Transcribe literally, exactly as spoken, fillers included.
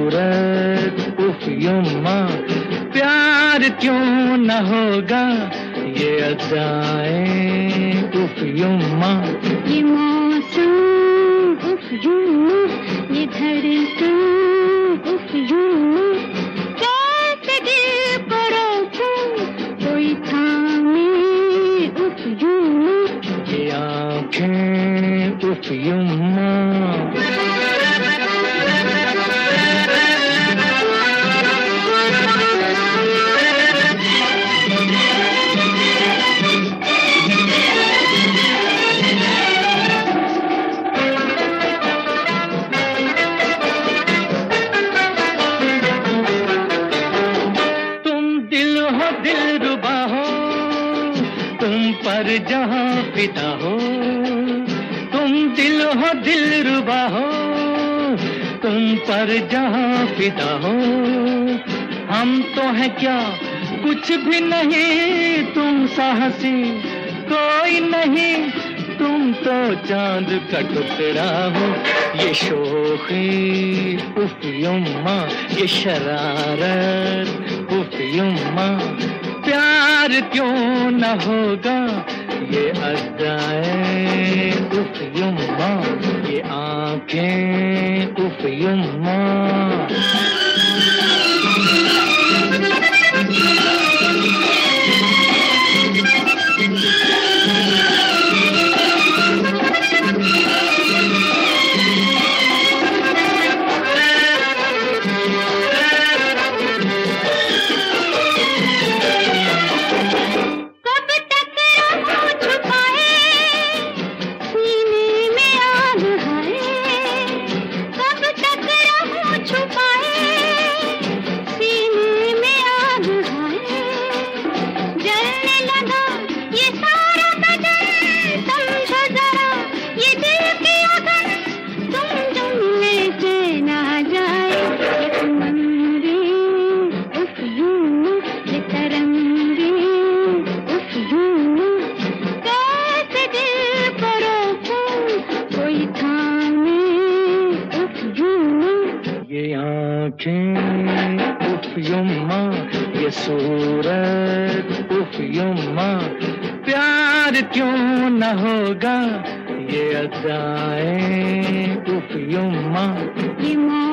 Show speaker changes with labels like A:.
A: सूरत उफ युम्मा, प्यार क्यों न होगा ये अदाएं उफ युम्मा।
B: ये मौसम उफ युम्मा, ये धड़कन उफ युम्मा, कैसे दिल को रोकूं कोई थामे उफ युम्मा।
A: ये आँखें उफ युम्मा, दिलरुबा हो तुम पर जहां फिदा हो, तुम दिल हो दिलरुबा हो तुम पर जहां फिदा हो। हम तो है क्या कुछ भी नहीं, तुम साहसी कोई नहीं, तुम तो चांद का टुकड़ा हो। ये शोखी उफ युम्मा, ये शरारत उफ युम्मा, प्यार क्यों न होगा ये अदाएं उफ युम्मा, ये आँखें उफ युम्मा। ये आँखें उफ युम्मा, ये सूरत उफ युम्मा, प्यार क्यों न होगा ये अदाएं उफ युम्मा।